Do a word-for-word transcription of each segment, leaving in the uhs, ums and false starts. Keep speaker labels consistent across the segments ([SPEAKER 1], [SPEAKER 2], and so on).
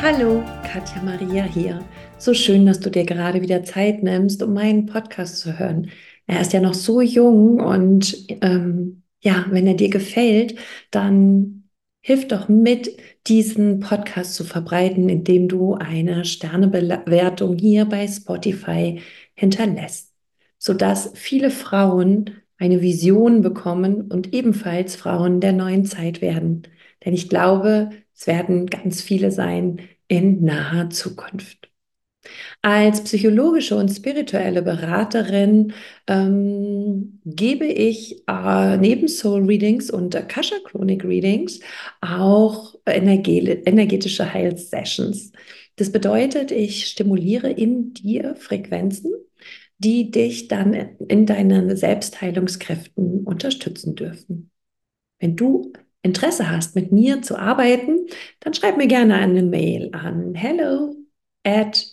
[SPEAKER 1] Hallo, Katja Maria hier. So schön, dass du dir gerade wieder Zeit nimmst, um meinen Podcast zu hören. Er ist ja noch so jung und ähm, ja, wenn er dir gefällt, dann hilf doch mit, diesen Podcast zu verbreiten, indem du eine Sternebewertung hier bei Spotify hinterlässt, sodass viele Frauen eine Vision bekommen und ebenfalls Frauen der neuen Zeit werden. Denn ich glaube, es werden ganz viele sein in naher Zukunft. Als psychologische und spirituelle Beraterin ähm, gebe ich äh, neben Soul Readings und Akasha Chronic Readings auch energe energetische Heilsessions. Das bedeutet, ich stimuliere in dir Frequenzen, die dich dann in deinen Selbstheilungskräften unterstützen dürfen. Wenn du Interesse hast, mit mir zu arbeiten, dann schreib mir gerne eine Mail an hello at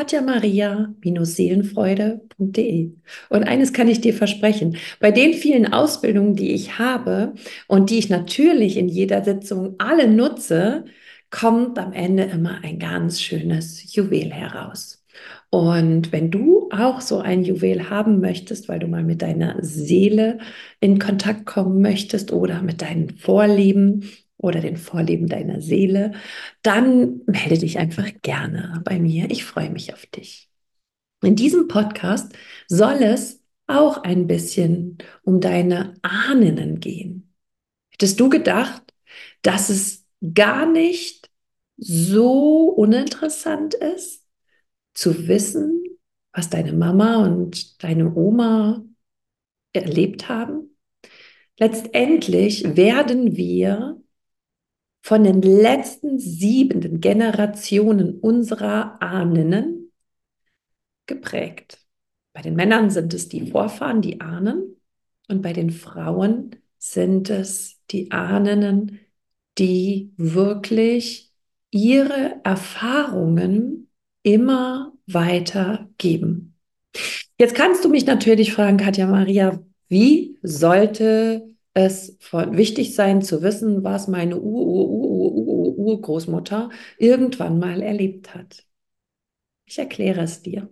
[SPEAKER 1] katjamaria-seelenfreude.de. Und eines kann ich dir versprechen, bei den vielen Ausbildungen, die ich habe und die ich natürlich in jeder Sitzung alle nutze, kommt am Ende immer ein ganz schönes Juwel heraus. Und wenn du auch so ein Juwel haben möchtest, weil du mal mit deiner Seele in Kontakt kommen möchtest oder mit deinen Vorlieben oder den Vorlieben deiner Seele, dann melde dich einfach gerne bei mir. Ich freue mich auf dich. In diesem Podcast soll es auch ein bisschen um deine Ahnen gehen. Hättest du gedacht, dass es gar nicht so uninteressant ist, zu wissen, was deine Mama und deine Oma erlebt haben? Letztendlich werden wir von den letzten sieben Generationen unserer Ahnen geprägt. Bei den Männern sind es die Vorfahren, die Ahnen, und bei den Frauen sind es die Ahnen, die wirklich ihre Erfahrungen immer weitergeben. Jetzt kannst du mich natürlich fragen, Katja Maria, wie sollte es von, wichtig sein zu wissen, was meine Ur-Ur-Ur-Ur-Urgroßmutter irgendwann mal erlebt hat? Ich erkläre es dir.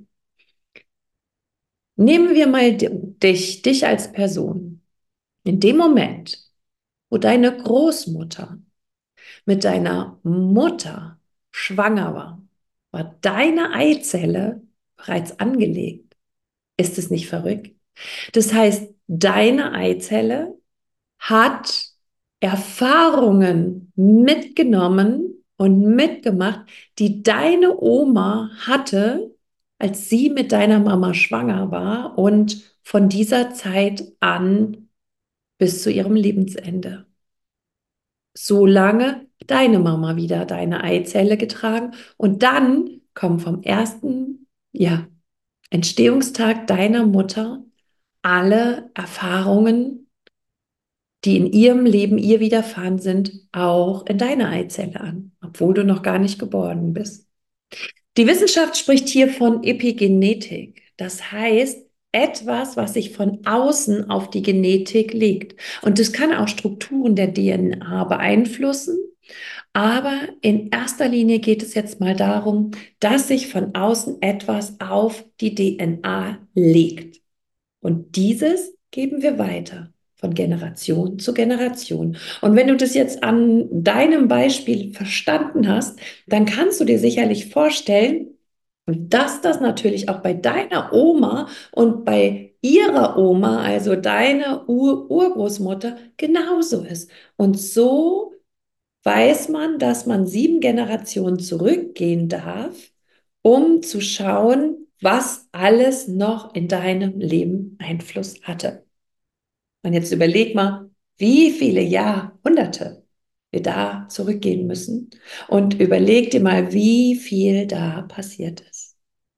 [SPEAKER 1] Nehmen wir mal dich, dich als Person. In dem Moment, wo deine Großmutter mit deiner Mutter schwanger war, war deine Eizelle bereits angelegt. Ist es nicht verrückt? Das heißt, deine Eizelle hat Erfahrungen mitgenommen und mitgemacht, die deine Oma hatte, als sie mit deiner Mama schwanger war und von dieser Zeit an bis zu ihrem Lebensende. Solange deine Mama wieder deine Eizelle getragen und dann kommen vom ersten, ja, Entstehungstag deiner Mutter alle Erfahrungen, die in ihrem Leben ihr widerfahren sind, auch in deine Eizelle an, obwohl du noch gar nicht geboren bist. Die Wissenschaft spricht hier von Epigenetik. Das heißt, etwas, was sich von außen auf die Genetik legt. Und das kann auch Strukturen der D N A beeinflussen. Aber in erster Linie geht es jetzt mal darum, dass sich von außen etwas auf die D N A legt. Und dieses geben wir weiter von Generation zu Generation. Und wenn du das jetzt an deinem Beispiel verstanden hast, dann kannst du dir sicherlich vorstellen, dass das natürlich auch bei deiner Oma und bei ihrer Oma, also deiner Ur Urgroßmutter, genauso ist. Und so weiß man, dass man sieben Generationen zurückgehen darf, um zu schauen, was alles noch in deinem Leben Einfluss hatte. Und jetzt überleg mal, wie viele Jahrhunderte wir da zurückgehen müssen und überleg dir mal, wie viel da passiert ist.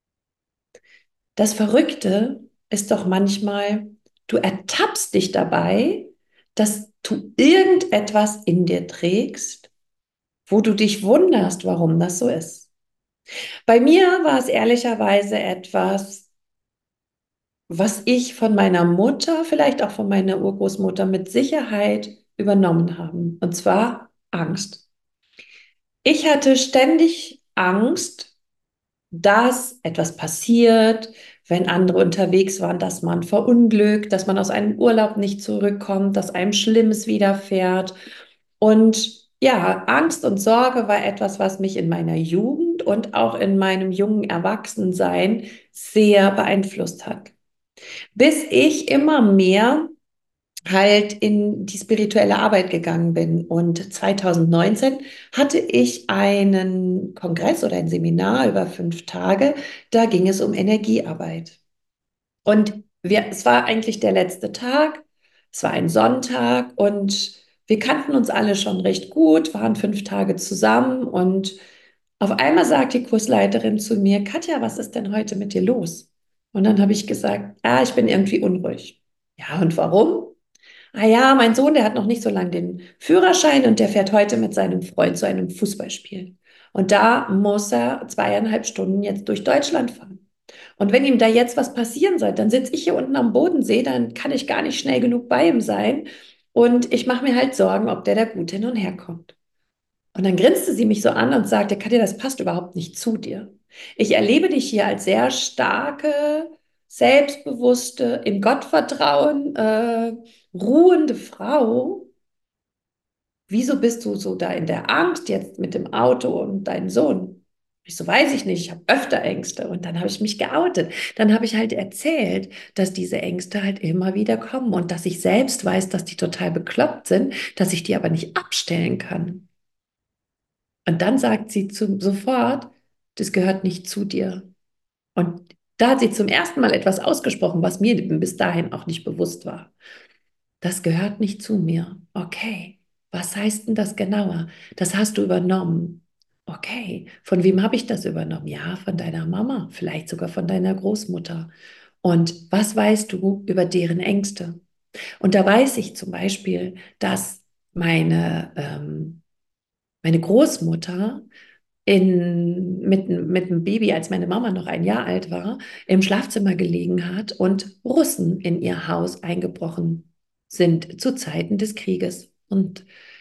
[SPEAKER 1] Das Verrückte ist doch manchmal, du ertappst dich dabei, dass du irgendetwas in dir trägst, wo du dich wunderst, warum das so ist. Bei mir war es ehrlicherweise etwas, was ich von meiner Mutter, vielleicht auch von meiner Urgroßmutter mit Sicherheit übernommen haben. Und zwar Angst. Ich hatte ständig Angst, dass etwas passiert, wenn andere unterwegs waren, dass man verunglückt, dass man aus einem Urlaub nicht zurückkommt, dass einem Schlimmes widerfährt. Und ja, Angst und Sorge war etwas, was mich in meiner Jugend und auch in meinem jungen Erwachsenensein sehr beeinflusst hat. Bis ich immer mehr halt in die spirituelle Arbeit gegangen bin. Und zwanzig neunzehn hatte ich einen Kongress oder ein Seminar über fünf Tage. Da ging es um Energiearbeit. Und wir, es war eigentlich der letzte Tag. Es war ein Sonntag und wir kannten uns alle schon recht gut, waren fünf Tage zusammen und auf einmal sagt die Kursleiterin zu mir, Katja, was ist denn heute mit dir los? Und dann habe ich gesagt, ah, ich bin irgendwie unruhig. Ja, und warum? Ah ja, mein Sohn, der hat noch nicht so lange den Führerschein und der fährt heute mit seinem Freund zu einem Fußballspiel. Und da muss er zweieinhalb Stunden jetzt durch Deutschland fahren. Und wenn ihm da jetzt was passieren soll, dann sitze ich hier unten am Bodensee, dann kann ich gar nicht schnell genug bei ihm sein. Und ich mache mir halt Sorgen, ob der da gut hin und her kommt. Und dann grinste sie mich so an und sagte, Katja, das passt überhaupt nicht zu dir. Ich erlebe dich hier als sehr starke, selbstbewusste, in Gott vertrauen, äh, ruhende Frau. Wieso bist du so da in der Angst jetzt mit dem Auto und deinem Sohn? Ich so, weiß ich nicht, ich habe öfter Ängste. Und dann habe ich mich geoutet. Dann habe ich halt erzählt, dass diese Ängste halt immer wieder kommen und dass ich selbst weiß, dass die total bekloppt sind, dass ich die aber nicht abstellen kann. Und dann sagt sie zu, sofort, das gehört nicht zu dir. Und da hat sie zum ersten Mal etwas ausgesprochen, was mir bis dahin auch nicht bewusst war. Das gehört nicht zu mir. Okay, was heißt denn das genauer? Das hast du übernommen. Okay, von wem habe ich das übernommen? Ja, von deiner Mama, vielleicht sogar von deiner Großmutter. Und was weißt du über deren Ängste? Und da weiß ich zum Beispiel, dass meine, ähm, meine Großmutter in, mit, mit einem Baby, als meine Mama noch ein Jahr alt war, im Schlafzimmer gelegen hat und Russen in ihr Haus eingebrochen sind zu Zeiten des Krieges. Und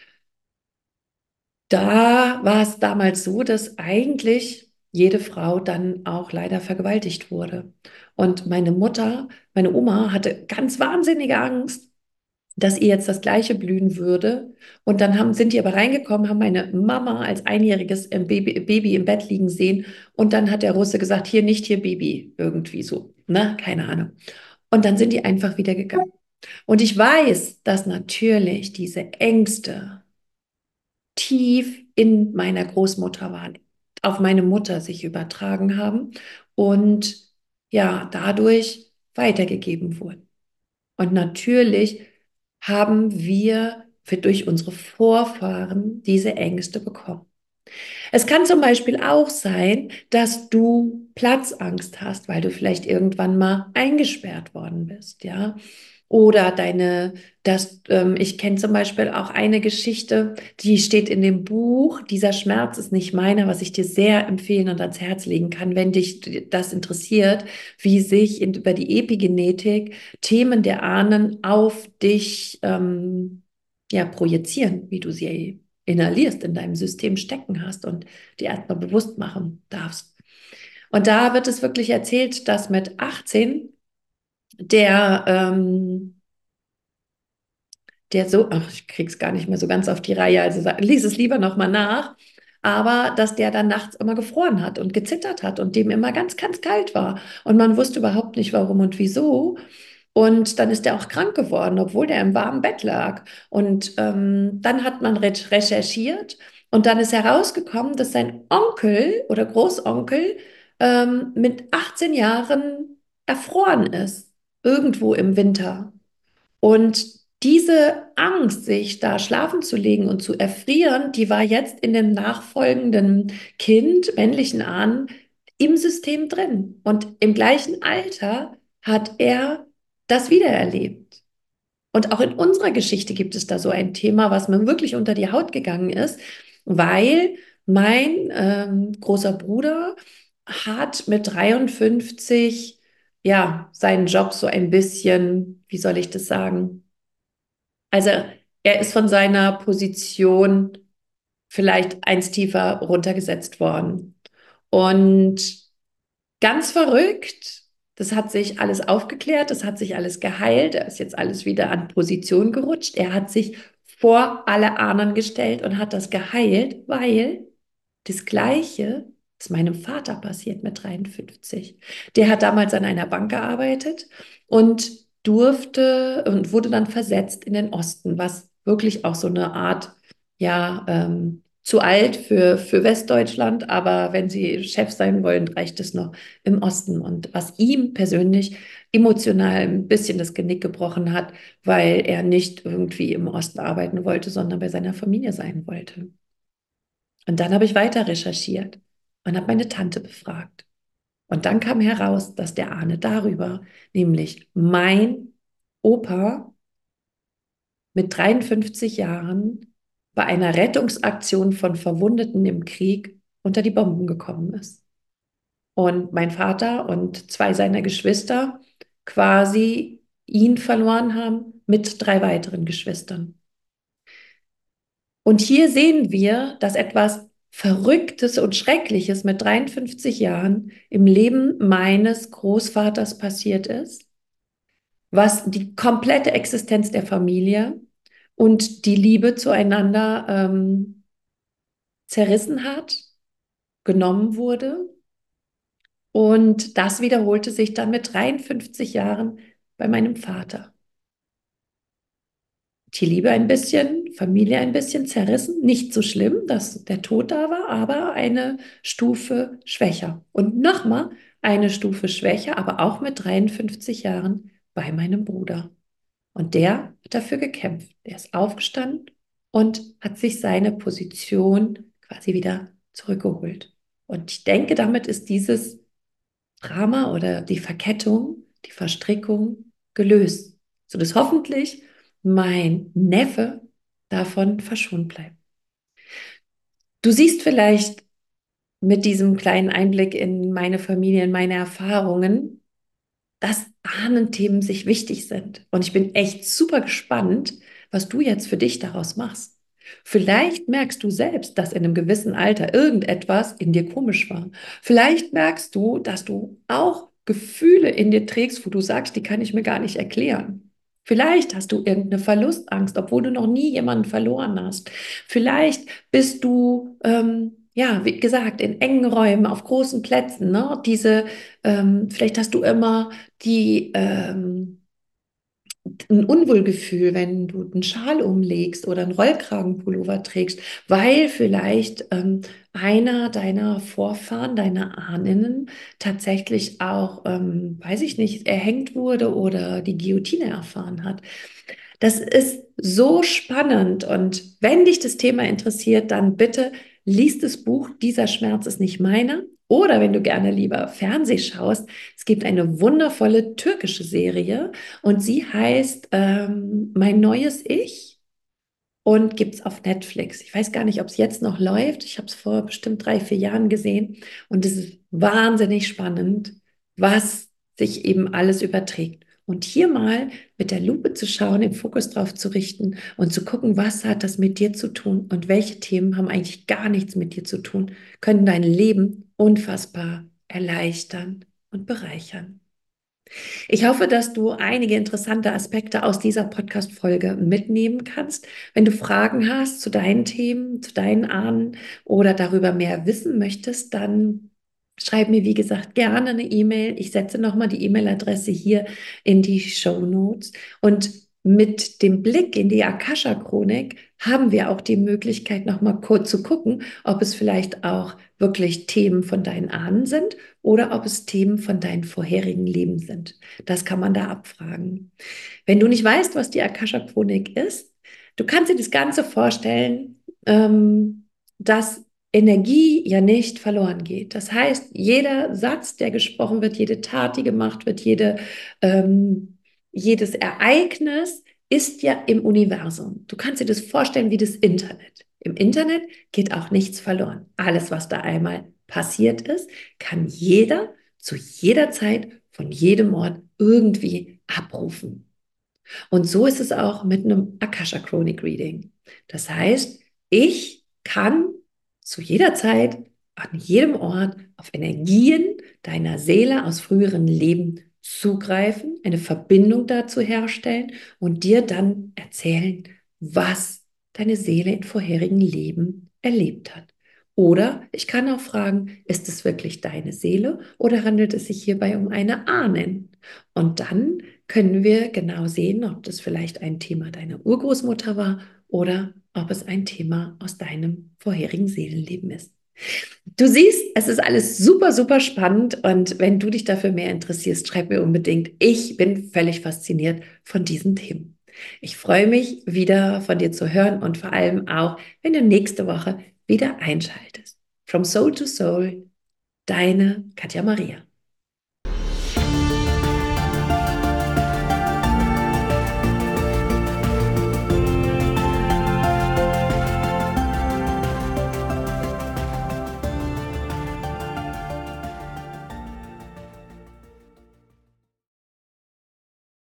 [SPEAKER 1] da war es damals so, dass eigentlich jede Frau dann auch leider vergewaltigt wurde. Und meine Mutter, meine Oma hatte ganz wahnsinnige Angst, dass ihr jetzt das Gleiche blühen würde. Und dann haben, sind die aber reingekommen, haben meine Mama als einjähriges ähm, Baby, Baby im Bett liegen sehen. Und dann hat der Russe gesagt, hier nicht, hier Baby. Irgendwie so, ne? Keine Ahnung. Und dann sind die einfach wieder gegangen. Und ich weiß, dass natürlich diese Ängste tief in meiner Großmutter waren, auf meine Mutter sich übertragen haben und ja, dadurch weitergegeben wurden. Und natürlich haben wir für, durch unsere Vorfahren diese Ängste bekommen. Es kann zum Beispiel auch sein, dass du Platzangst hast, weil du vielleicht irgendwann mal eingesperrt worden bist, ja. Oder deine, das, ähm, ich kenne zum Beispiel auch eine Geschichte, die steht in dem Buch, Dieser Schmerz ist nicht meiner, was ich dir sehr empfehlen und ans Herz legen kann, wenn dich das interessiert, wie sich in, über die Epigenetik Themen der Ahnen auf dich ähm, ja, projizieren, wie du sie inhalierst, in deinem System stecken hast und dir erstmal bewusst machen darfst. Und da wird es wirklich erzählt, dass mit achtzehn der, ähm, der so, ach, ich krieg's gar nicht mehr so ganz auf die Reihe, also sag, lies es lieber nochmal nach, aber dass der dann nachts immer gefroren hat und gezittert hat und dem immer ganz, ganz kalt war. Und man wusste überhaupt nicht, warum und wieso. Und dann ist er auch krank geworden, obwohl der im warmen Bett lag. Und ähm, dann hat man re recherchiert und dann ist herausgekommen, dass sein Onkel oder Großonkel ähm, mit achtzehn Jahren erfroren ist, irgendwo im Winter. Und diese Angst, sich da schlafen zu legen und zu erfrieren, die war jetzt in dem nachfolgenden Kind, männlichen Ahnen, im System drin. Und im gleichen Alter hat er das wiedererlebt. Und auch in unserer Geschichte gibt es da so ein Thema, was mir wirklich unter die Haut gegangen ist, weil mein ähm, großer Bruder hat mit dreiundfünfzig ja seinen Job so ein bisschen, wie soll ich das sagen? Also er ist von seiner Position vielleicht eins tiefer runtergesetzt worden. Und ganz verrückt, das hat sich alles aufgeklärt, das hat sich alles geheilt, da ist jetzt alles wieder an Position gerutscht. Er hat sich vor alle anderen gestellt und hat das geheilt, weil das Gleiche ist meinem Vater passiert mit dreiundfünfzig. Der hat damals an einer Bank gearbeitet und durfte und wurde dann versetzt in den Osten, was wirklich auch so eine Art, ja, ähm, zu alt für, für Westdeutschland, aber wenn Sie Chef sein wollen, reicht es noch im Osten. Und was ihm persönlich emotional ein bisschen das Genick gebrochen hat, weil er nicht irgendwie im Osten arbeiten wollte, sondern bei seiner Familie sein wollte. Und dann habe ich weiter recherchiert und habe meine Tante befragt. Und dann kam heraus, dass der Ahne darüber, nämlich mein Opa mit dreiundfünfzig Jahren bei einer Rettungsaktion von Verwundeten im Krieg unter die Bomben gekommen ist. Und mein Vater und zwei seiner Geschwister quasi ihn verloren haben mit drei weiteren Geschwistern. Und hier sehen wir, dass etwas Verrücktes und Schreckliches mit dreiundfünfzig Jahren im Leben meines Großvaters passiert ist, was die komplette Existenz der Familie und die Liebe zueinander ähm, zerrissen hat, genommen wurde. Und das wiederholte sich dann mit dreiundfünfzig Jahren bei meinem Vater. Die Liebe ein bisschen, Familie ein bisschen zerrissen. Nicht so schlimm, dass der Tod da war, aber eine Stufe schwächer. Und nochmal eine Stufe schwächer, aber auch mit dreiundfünfzig Jahren bei meinem Bruder. Und der hat dafür gekämpft. Der ist aufgestanden und hat sich seine Position quasi wieder zurückgeholt. Und ich denke, damit ist dieses Drama oder die Verkettung, die Verstrickung gelöst, sodass hoffentlich mein Neffe davon verschont bleibt. Du siehst vielleicht mit diesem kleinen Einblick in meine Familie, in meine Erfahrungen, dass Ahnenthemen sich wichtig sind. Und ich bin echt super gespannt, was du jetzt für dich daraus machst. Vielleicht merkst du selbst, dass in einem gewissen Alter irgendetwas in dir komisch war. Vielleicht merkst du, dass du auch Gefühle in dir trägst, wo du sagst, die kann ich mir gar nicht erklären. Vielleicht hast du irgendeine Verlustangst, obwohl du noch nie jemanden verloren hast. Vielleicht bist du, ähm, ja, wie gesagt, in engen Räumen, auf großen Plätzen, ne? Diese, ähm, vielleicht hast du immer die, ähm, ein Unwohlgefühl, wenn du einen Schal umlegst oder einen Rollkragenpullover trägst, weil vielleicht ähm, einer deiner Vorfahren, deiner Ahnen tatsächlich auch, ähm, weiß ich nicht, erhängt wurde oder die Guillotine erfahren hat. Das ist so spannend und wenn dich das Thema interessiert, dann bitte lies das Buch Dieser Schmerz ist nicht meiner. Oder wenn du gerne lieber Fernseh schaust, es gibt eine wundervolle türkische Serie und sie heißt ähm, Mein neues Ich und gibt es auf Netflix. Ich weiß gar nicht, ob es jetzt noch läuft. Ich habe es vor bestimmt drei, vier Jahren gesehen und es ist wahnsinnig spannend, was sich eben alles überträgt. Und hier mal mit der Lupe zu schauen, den Fokus drauf zu richten und zu gucken, was hat das mit dir zu tun und welche Themen haben eigentlich gar nichts mit dir zu tun, können dein Leben unfassbar erleichtern und bereichern. Ich hoffe, dass du einige interessante Aspekte aus dieser Podcast-Folge mitnehmen kannst. Wenn du Fragen hast zu deinen Themen, zu deinen Ahnen oder darüber mehr wissen möchtest, dann schreib mir, wie gesagt, gerne eine E-Mail. Ich setze nochmal die E-Mail-Adresse hier in die Show Notes. Und mit dem Blick in die Akasha-Chronik haben wir auch die Möglichkeit, nochmal kurz zu gucken, ob es vielleicht auch wirklich Themen von deinen Ahnen sind oder ob es Themen von deinen vorherigen Leben sind. Das kann man da abfragen. Wenn du nicht weißt, was die Akasha-Chronik ist, du kannst dir das Ganze vorstellen, ähm, dass Energie ja nicht verloren geht. Das heißt, jeder Satz, der gesprochen wird, jede Tat, die gemacht wird, jede, ähm, jedes Ereignis ist ja im Universum. Du kannst dir das vorstellen wie das Internet. Im Internet geht auch nichts verloren. Alles, was da einmal passiert ist, kann jeder zu jeder Zeit von jedem Ort irgendwie abrufen. Und so ist es auch mit einem Akasha Chronic Reading. Das heißt, ich kann zu jeder Zeit an jedem Ort auf Energien deiner Seele aus früheren Leben zugreifen, eine Verbindung dazu herstellen und dir dann erzählen, was deine Seele in vorherigen Leben erlebt hat. Oder ich kann auch fragen, ist es wirklich deine Seele oder handelt es sich hierbei um eine Ahnen? Und dann können wir genau sehen, ob das vielleicht ein Thema deiner Urgroßmutter war oder ob es ein Thema aus deinem vorherigen Seelenleben ist. Du siehst, es ist alles super, super spannend und wenn du dich dafür mehr interessierst, schreib mir unbedingt. Ich bin völlig fasziniert von diesen Themen. Ich freue mich, wieder von dir zu hören und vor allem auch, wenn du nächste Woche wieder einschaltest. From Soul to Soul, deine Katja Maria.